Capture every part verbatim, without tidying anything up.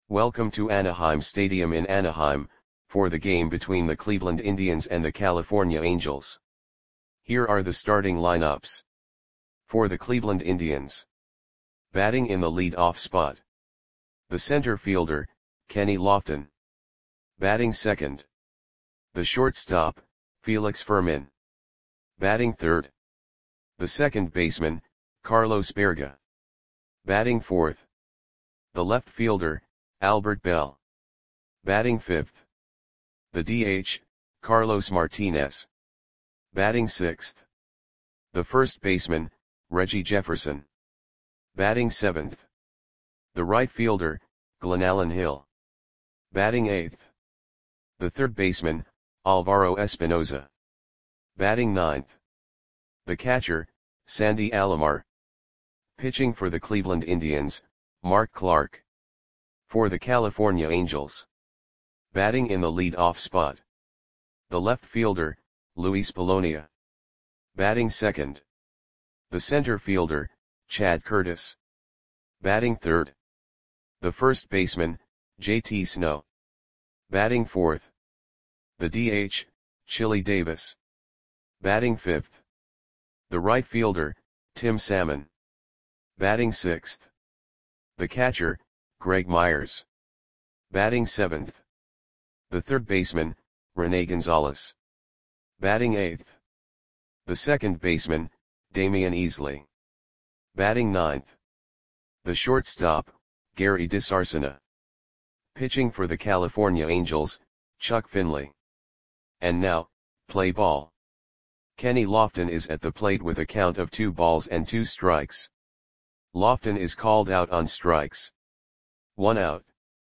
Welcome to Anaheim Stadium in Anaheim, for the game between the Cleveland Indians and the California Angels. Here are the starting lineups. For the Cleveland Indians. Batting in the lead-off spot. The center fielder, Kenny Lofton. Batting second. The shortstop, Felix Fermin. Batting third. The second baseman, Carlos Berga. Batting fourth. The left fielder, Albert Bell. Batting fifth. The D H, Carlos Martinez. Batting sixth. The first baseman, Reggie Jefferson. Batting seventh. The right fielder, Glenallen Hill. Batting eighth. The third baseman, Alvaro Espinoza. Batting ninth. The catcher, Sandy Alomar. Pitching for the Cleveland Indians, Mark Clark. For the California Angels. Batting in the lead-off spot. The left fielder, Luis Polonia. Batting second. The center fielder, Chad Curtis. Batting third. The first baseman, J T Snow. Batting fourth. The D H, Chili Davis. Batting fifth. The right fielder, Tim Salmon. Batting sixth. The catcher, Greg Myers. Batting seventh. The third baseman, Rene Gonzalez. Batting eighth. The second baseman, Damian Easley. Batting ninth. The shortstop, Gary DeSarcina. Pitching for the California Angels, Chuck Finley. And now, play ball. Kenny Lofton is at the plate with a count of two balls and two strikes. Lofton is called out on strikes. One out.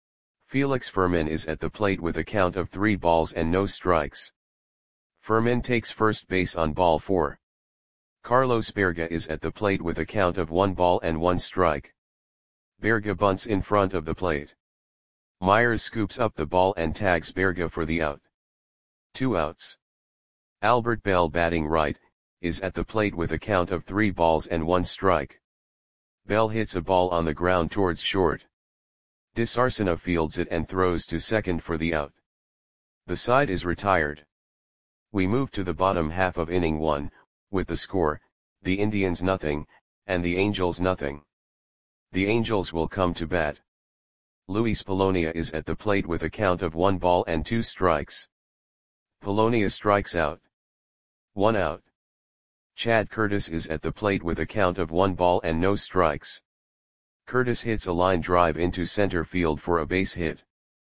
Felix Fermin is at the plate with a count of three balls and no strikes. Fermin takes first base on ball four. Carlos Berga is at the plate with a count of one ball and one strike. Berga bunts in front of the plate. Myers scoops up the ball and tags Berga for the out. Two outs. Albert Bell, batting right, is at the plate with a count of three balls and one strike. Bell hits a ball on the ground towards short. DeSarcina fields it and throws to second for the out. The side is retired. We move to the bottom half of inning one, with the score, the Indians nothing, and the Angels nothing. The Angels will come to bat. Luis Polonia is at the plate with a count of one ball and two strikes. Polonia strikes out. One out. Chad Curtis is at the plate with a count of one ball and no strikes. Curtis hits a line drive into center field for a base hit.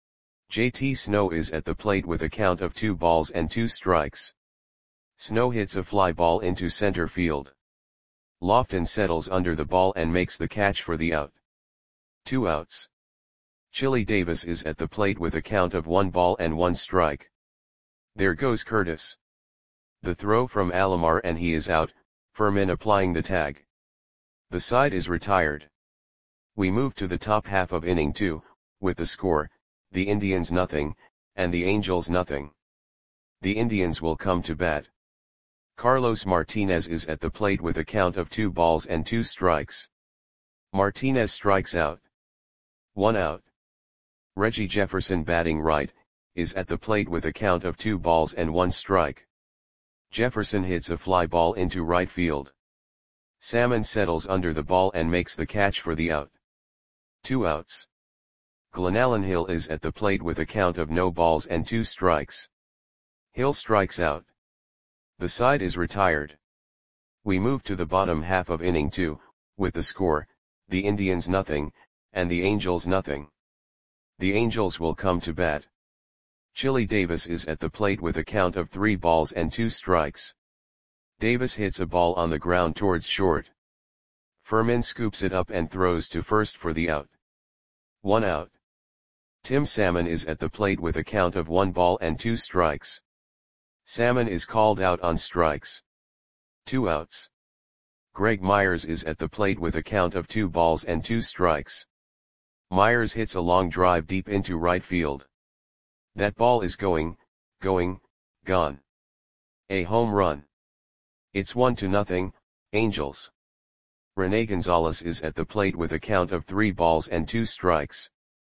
J T Snow is at the plate with a count of two balls and two strikes. Snow hits a fly ball into center field. Lofton settles under the ball and makes the catch for the out. Two outs. Chili Davis is at the plate with a count of one ball and one strike. There goes Curtis. The throw from Alomar and he is out, Fermin applying the tag. The side is retired. We move to the top half of inning two, with the score, the Indians nothing, and the Angels nothing. The Indians will come to bat. Carlos Martinez is at the plate with a count of two balls and two strikes. Martinez strikes out. One out. Reggie Jefferson, batting right, is at the plate with a count of two balls and one strike. Jefferson hits a fly ball into right field. Salmon settles under the ball and makes the catch for the out. Two outs. Glenallen Hill is at the plate with a count of no balls and two strikes. Hill strikes out. The side is retired. We move to the bottom half of inning two, with the score, the Indians nothing, and the Angels nothing. The Angels will come to bat. Chili Davis is at the plate with a count of three balls and two strikes. Davis hits a ball on the ground towards short. Fermin scoops it up and throws to first for the out. One out. Tim Salmon is at the plate with a count of one ball and two strikes. Salmon is called out on strikes. Two outs. Greg Myers is at the plate with a count of two balls and two strikes. Myers hits a long drive deep into right field. That ball is going, going, gone. A home run. It's one to nothing, Angels. Rene Gonzalez is at the plate with a count of three balls and two strikes.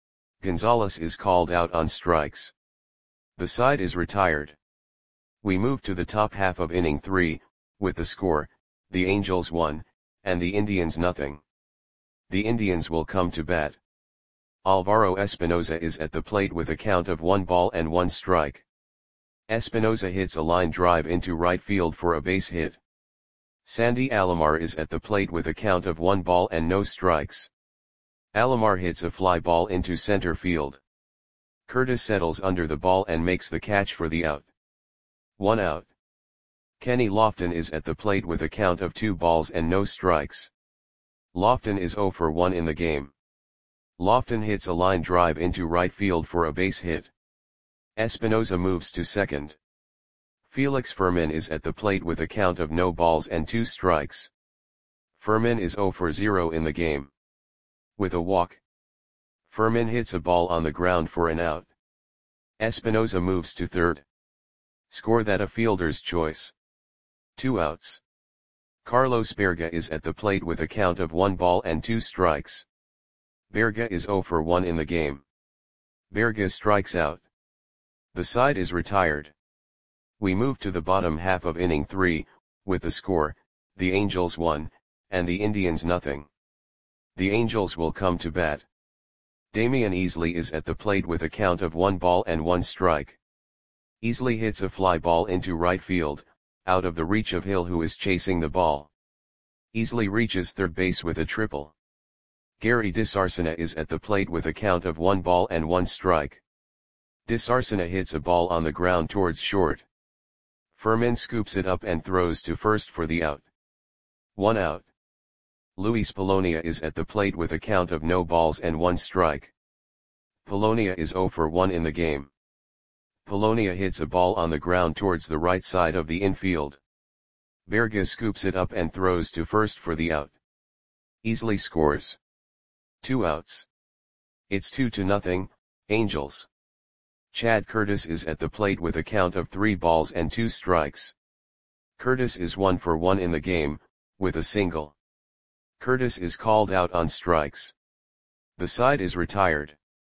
Gonzalez is called out on strikes. The side is retired. We move to the top half of inning three, with the score, the Angels one, and the Indians nothing. The Indians will come to bat. Alvaro Espinoza is at the plate with a count of one ball and one strike. Espinoza hits a line drive into right field for a base hit. Sandy Alomar is at the plate with a count of one ball and no strikes. Alomar hits a fly ball into center field. Curtis settles under the ball and makes the catch for the out. One out. Kenny Lofton is at the plate with a count of two balls and no strikes. Lofton is zero for one in the game. Lofton hits a line drive into right field for a base hit. Espinoza moves to second. Felix Fermin is at the plate with a count of no balls and two strikes. Fermin is zero for zero in the game. With a walk, Fermin hits a ball on the ground for an out. Espinoza moves to third. Score that a fielder's choice. Two outs. Carlos Berga is at the plate with a count of one ball and two strikes. Berga is zero for one in the game. Berga strikes out. The side is retired. We move to the bottom half of inning three, with the score, the Angels one, and the Indians nothing. The Angels will come to bat. Damian Easley is at the plate with a count of one ball and one strike. Easley hits a fly ball into right field, out of the reach of Hill who is chasing the ball. Easley reaches third base with a triple. Gary DeSarcina is at the plate with a count of one ball and one strike. DeSarcina hits a ball on the ground towards short. Fermin scoops it up and throws to first for the out. One out. Luis Polonia is at the plate with a count of no balls and one strike. Polonia is zero for one in the game. Polonia hits a ball on the ground towards the right side of the infield. Berga scoops it up and throws to first for the out. Easley scores. Two outs. It's two to nothing, Angels. Chad Curtis is at the plate with a count of three balls and two strikes. Curtis is one for one in the game, with a single. Curtis is called out on strikes. The side is retired.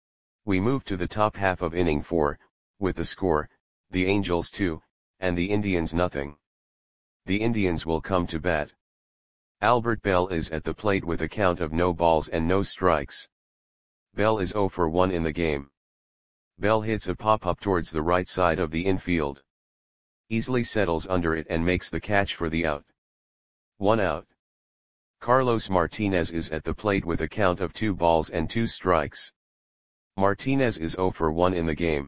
We move to the top half of inning four, with the score, the Angels two, and the Indians nothing. The Indians will come to bat. Albert Bell is at the plate with a count of no balls and no strikes. Bell is zero for one in the game. Bell hits a pop-up towards the right side of the infield. Easley settles under it and makes the catch for the out. One out. Carlos Martinez is at the plate with a count of two balls and two strikes. Martinez is zero for one in the game.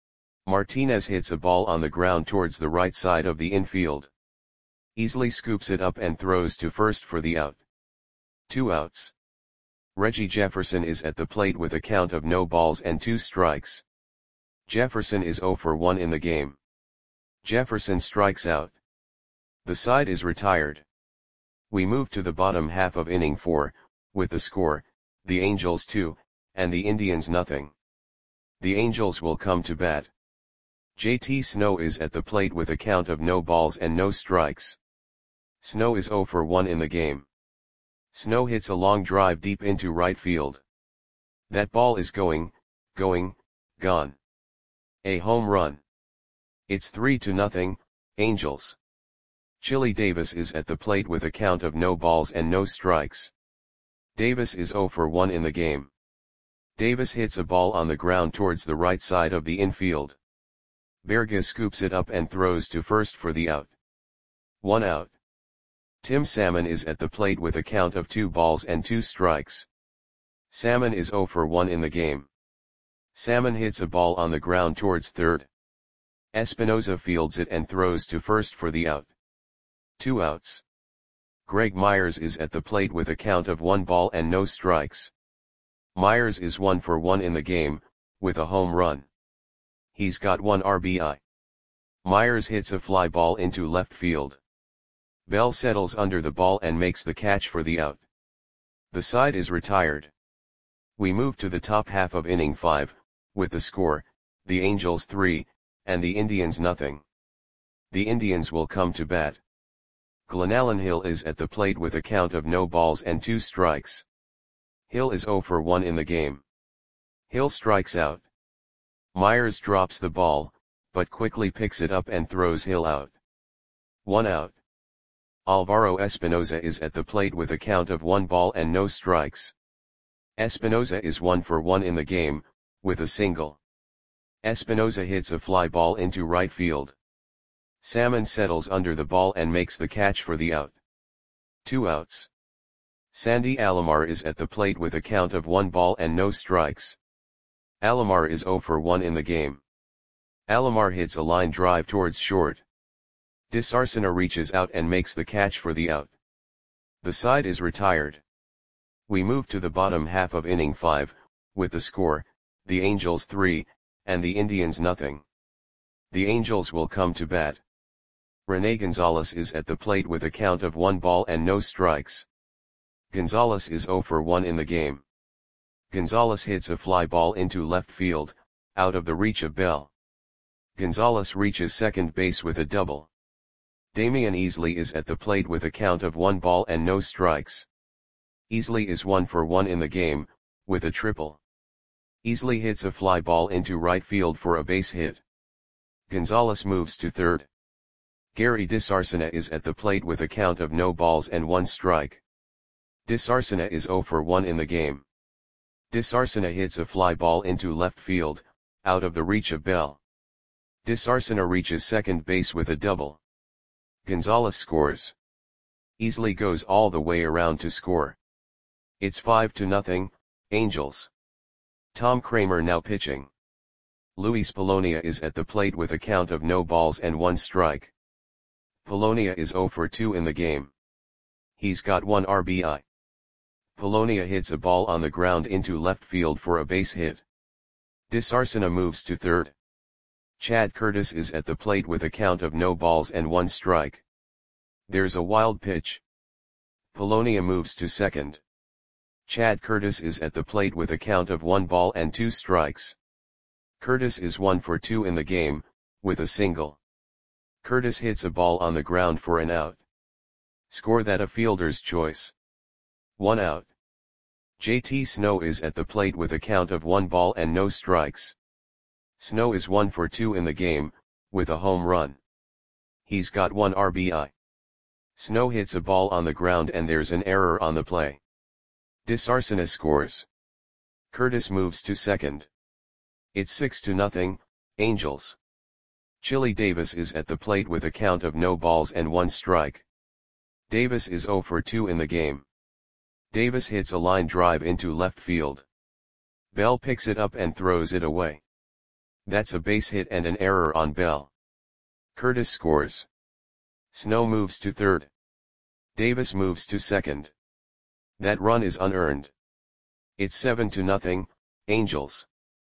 Martinez hits a ball on the ground towards the right side of the infield. Easley scoops it up and throws to first for the out. Two outs. Reggie Jefferson is at the plate with a count of no balls and two strikes. Jefferson is zero for one in the game. Jefferson strikes out. The side is retired. We move to the bottom half of inning four, with the score, the Angels two, and the Indians nothing. The Angels will come to bat. J T Snow is at the plate with a count of no balls and no strikes. Snow is zero for one in the game. Snow hits a long drive deep into right field. That ball is going, going, gone. A home run. It's three to nothing, Angels. Chili Davis is at the plate with a count of no balls and no strikes. Davis is zero for one in the game. Davis hits a ball on the ground towards the right side of the infield. Berga scoops it up and throws to first for the out. One out. Tim Salmon is at the plate with a count of two balls and two strikes. Salmon is zero for one in the game. Salmon hits a ball on the ground towards third. Espinoza fields it and throws to first for the out. Two outs. Greg Myers is at the plate with a count of one ball and no strikes. Myers is one for one in the game, with a home run. He's got one R B I. Myers hits a fly ball into left field. Bell settles under the ball and makes the catch for the out. The side is retired. We move to the top half of inning five, with the score, the Angels three, and the Indians nothing. The Indians will come to bat. Glenallen Hill is at the plate with a count of no balls and two strikes. Hill is zero for one in the game. Hill strikes out. Myers drops the ball, but quickly picks it up and throws Hill out. One out. Alvaro Espinoza is at the plate with a count of one ball and no strikes. Espinoza is one for one in the game, with a single. Espinoza hits a fly ball into right field. Salmon settles under the ball and makes the catch for the out. Two outs. Sandy Alomar is at the plate with a count of one ball and no strikes. Alomar is zero for one in the game. Alomar hits a line drive towards short. Disarcina reaches out and makes the catch for the out. The side is retired. We move to the bottom half of inning five, with the score, the Angels three, and the Indians nothing. The Angels will come to bat. Rene Gonzalez is at the plate with a count of one ball and no strikes. Gonzalez is zero for one in the game. Gonzalez hits a fly ball into left field, out of the reach of Bell. Gonzalez reaches second base with a double. Damian Easley is at the plate with a count of one ball and no strikes. Easley is one for one in the game, with a triple. Easley hits a fly ball into right field for a base hit. Gonzalez moves to third. Gary Disarcina is at the plate with a count of no balls and one strike. Disarcina is zero for one in the game. Disarcina hits a fly ball into left field, out of the reach of Bell. Disarcina reaches second base with a double. Gonzalez scores. Easley goes all the way around to score. It's five to nothing, Angels. Tom Kramer now pitching. Luis Polonia is at the plate with a count of no balls and one strike. Polonia is zero for two in the game. He's got one R B I. Polonia hits a ball on the ground into left field for a base hit. Disarcina moves to third. Chad Curtis is at the plate with a count of no balls and one strike. There's a wild pitch. Polonia moves to second. Chad Curtis is at the plate with a count of one ball and two strikes. Curtis is one for two in the game, with a single. Curtis hits a ball on the ground for an out. Score that a fielder's choice. One out. J T Snow is at the plate with a count of one ball and no strikes. Snow is one for two in the game, with a home run. He's got one R B I. Snow hits a ball on the ground and there's an error on the play. Disarcina scores. Curtis moves to second. It's six to nothing, Angels. Chili Davis is at the plate with a count of no balls and one strike. Davis is zero for two in the game. Davis hits a line drive into left field. Bell picks it up and throws it away. That's a base hit and an error on Bell. Curtis scores. Snow moves to third. Davis moves to second. That run is unearned. It's seven to nothing, Angels.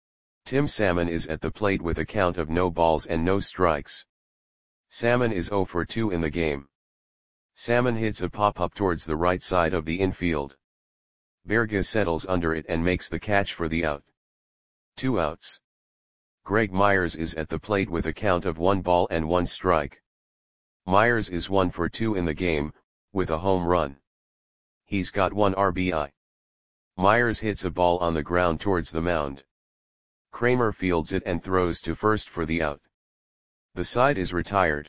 Tim Salmon is at the plate with a count of no balls and no strikes. Salmon is zero for two in the game. Salmon hits a pop-up towards the right side of the infield. Berga settles under it and makes the catch for the out. Two outs. Greg Myers is at the plate with a count of one ball and one strike. Myers is one for two in the game, with a home run. He's got one R B I. Myers hits a ball on the ground towards the mound. Kramer fields it and throws to first for the out. The side is retired.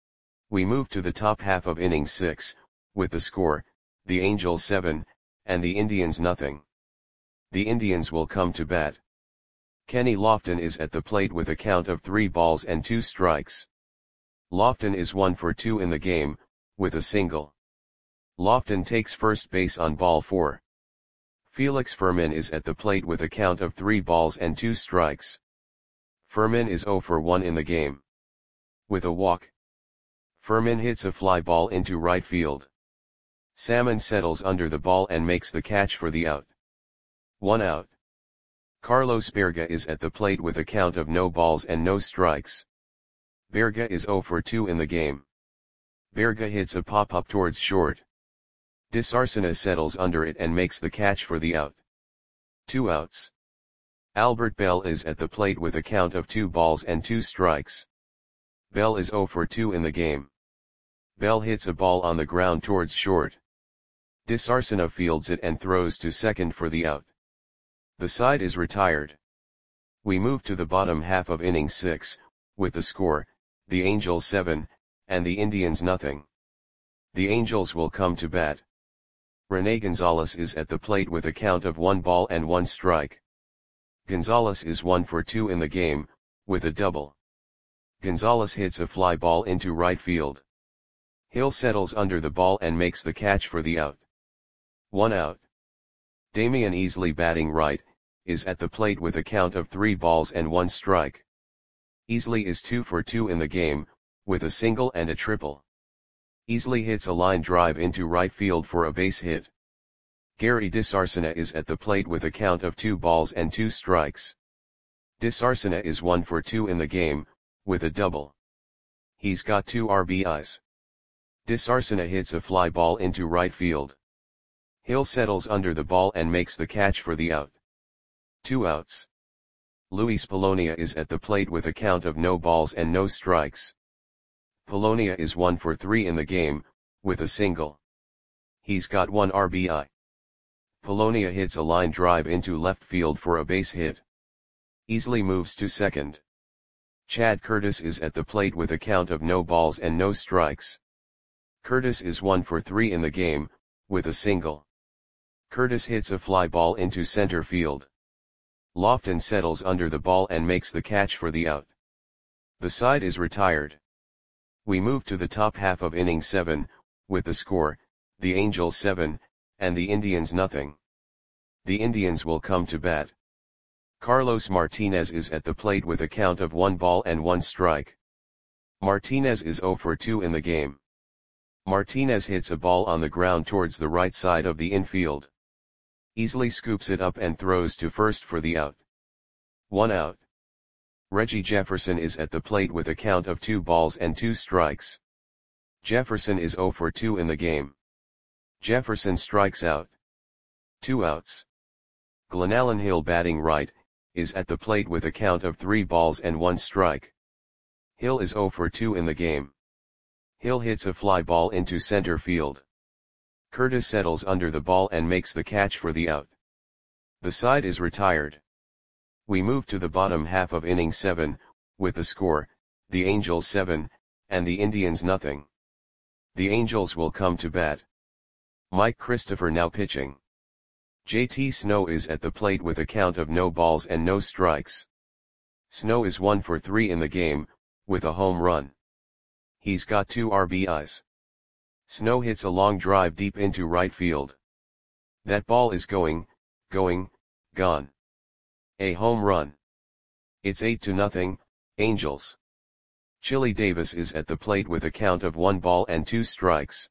We move to the top half of inning six, with the score, the Angels seven, and the Indians nothing. The Indians will come to bat. Kenny Lofton is at the plate with a count of three balls and two strikes. Lofton is one for two in the game, with a single. Lofton takes first base on ball four. Felix Fermin is at the plate with a count of three balls and two strikes. Fermin is zero for one in the game. With a walk. Fermin hits a fly ball into right field. Salmon settles under the ball and makes the catch for the out. One out. Carlos Berga is at the plate with a count of no balls and no strikes. Berga is zero for two in the game. Berga hits a pop-up towards short. Disarcina settles under it and makes the catch for the out. Two outs. Albert Bell is at the plate with a count of two balls and two strikes. Bell is zero for two in the game. Bell hits a ball on the ground towards short. Disarcina fields it and throws to second for the out. The side is retired. We move to the bottom half of inning six, with the score, the Angels seven, and the Indians nothing. The Angels will come to bat. Rene Gonzalez is at the plate with a count of one ball and one strike. Gonzalez is one for two in the game, with a double. Gonzalez hits a fly ball into right field. Hill settles under the ball and makes the catch for the out. One out. Damian Easley, batting right, is at the plate with a count of three balls and one strike. Easley is two for two in the game, with a single and a triple. Easley hits a line drive into right field for a base hit. Gary DeSarcina is at the plate with a count of two balls and two strikes. DeSarcina is one for two in the game, with a double. He's got two R B Is. DeSarcina hits a fly ball into right field. Hill settles under the ball and makes the catch for the out. Two outs. Luis Polonia is at the plate with a count of no balls and no strikes. Polonia is one for three in the game, with a single. He's got one R B I. Polonia hits a line drive into left field for a base hit. Easley moves to second. Chad Curtis is at the plate with a count of no balls and no strikes. Curtis is one for three in the game, with a single. Curtis hits a fly ball into center field. Lofton settles under the ball and makes the catch for the out. The side is retired. We move to the top half of inning seven, with the score, the Angels seven, and the Indians nothing. The Indians will come to bat. Carlos Martinez is at the plate with a count of one ball and one strike. Martinez is zero for two in the game. Martinez hits a ball on the ground towards the right side of the infield. Easley scoops it up and throws to first for the out. One out. Reggie Jefferson is at the plate with a count of two balls and two strikes. Jefferson is zero for two in the game. Jefferson strikes out. Two outs. Glenallen Hill, batting right, is at the plate with a count of three balls and one strike. Hill is zero for two in the game. Hill hits a fly ball into center field. Curtis settles under the ball and makes the catch for the out. The side is retired. We move to the bottom half of inning seven, with the score, the Angels seven, and the Indians nothing. The Angels will come to bat. Mike Christopher now pitching. J T Snow is at the plate with a count of no balls and no strikes. Snow is one for three in the game, with a home run. He's got two R B Is. Snow hits a long drive deep into right field. That ball is going, going, gone. A home run. It's eight to nothing, Angels. Chili Davis is at the plate with a count of one ball and two strikes.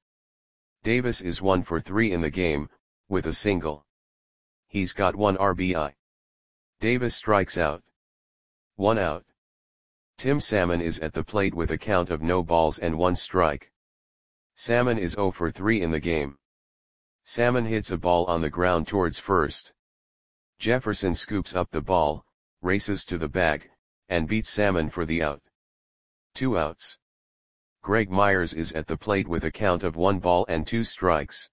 Davis is one for three in the game, with a single. He's got one R B I. Davis strikes out. One out. Tim Salmon is at the plate with a count of no balls and one strike. Salmon is zero for three in the game. Salmon hits a ball on the ground towards first. Jefferson scoops up the ball, races to the bag, and beats Salmon for the out. Two outs. Greg Myers is at the plate with a count of one ball and two strikes.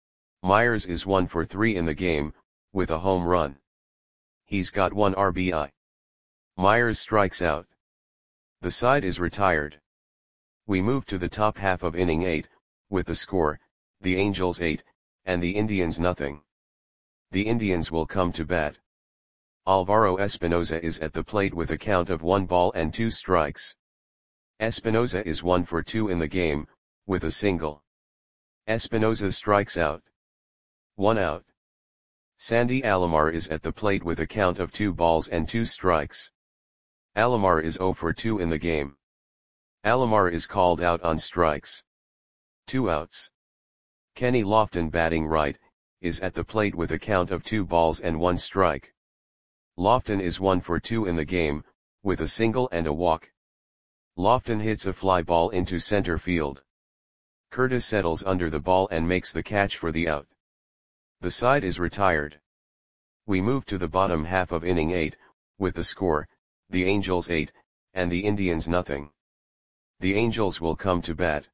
Myers is one for three in the game, with a home run. He's got one R B I. Myers strikes out. The side is retired. We move to the top half of inning eight, with the score, the Angels eight, and the Indians nothing. The Indians will come to bat. Alvaro Espinoza is at the plate with a count of one ball and two strikes. Espinoza is one for two in the game, with a single. Espinoza strikes out. One out. Sandy Alomar is at the plate with a count of two balls and two strikes. Alomar is zero for two in the game. Alomar is called out on strikes. Two outs. Kenny Lofton, batting right, is at the plate with a count of two balls and one strike. Lofton is one for two in the game, with a single and a walk. Lofton hits a fly ball into center field. Curtis settles under the ball and makes the catch for the out. The side is retired. We move to the bottom half of inning eight, with the score, the Angels eight, and the Indians nothing. The Angels will come to bat.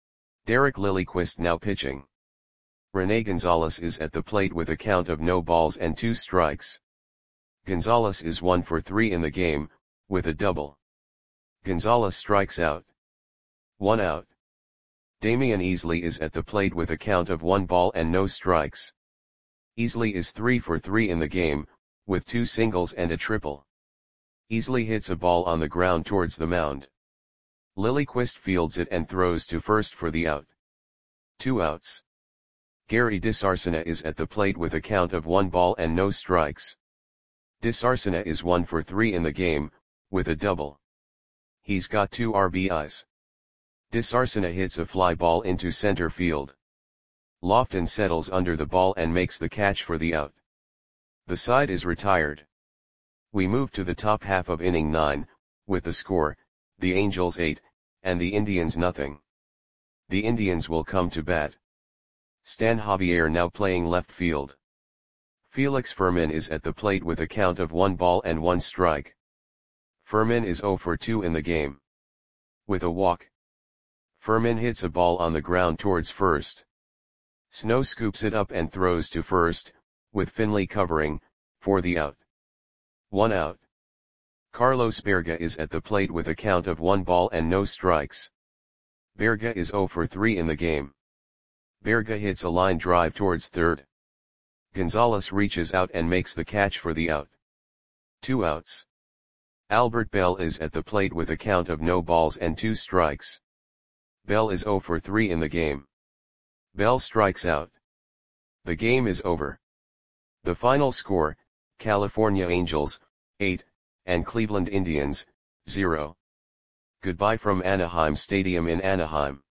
Derek Lilliquist now pitching. Rene Gonzalez is at the plate with a count of no balls and two strikes. Gonzalez is one for three in the game, with a double. Gonzalez strikes out. One out. Damian Easley is at the plate with a count of one ball and no strikes. Easley is three for three in the game, with two singles and a triple. Easley hits a ball on the ground towards the mound. Lilyquist fields it and throws to first for the out. Two outs. Gary DeSarcina is at the plate with a count of one ball and no strikes. DeSarcina is one for three in the game, with a double. He's got two R B Is. DeSarcina hits a fly ball into center field. Lofton settles under the ball and makes the catch for the out. The side is retired. We move to the top half of inning nine, with the score, the Angels eight, and the Indians nothing. The Indians will come to bat. Stan Javier now playing left field. Felix Fermin is at the plate with a count of one ball and one strike. Fermin is zero for two in the game. With a walk. Fermin hits a ball on the ground towards first. Snow scoops it up and throws to first, with Finley covering, for the out. One out. Carlos Berga is at the plate with a count of one ball and no strikes. Berga is zero for three in the game. Berga hits a line drive towards third. Gonzalez reaches out and makes the catch for the out. Two outs. Albert Bell is at the plate with a count of no balls and two strikes. Bell is zero for three in the game. Bell strikes out. The game is over. The final score, California Angels, eight, and Cleveland Indians, zero. Goodbye from Anaheim Stadium in Anaheim.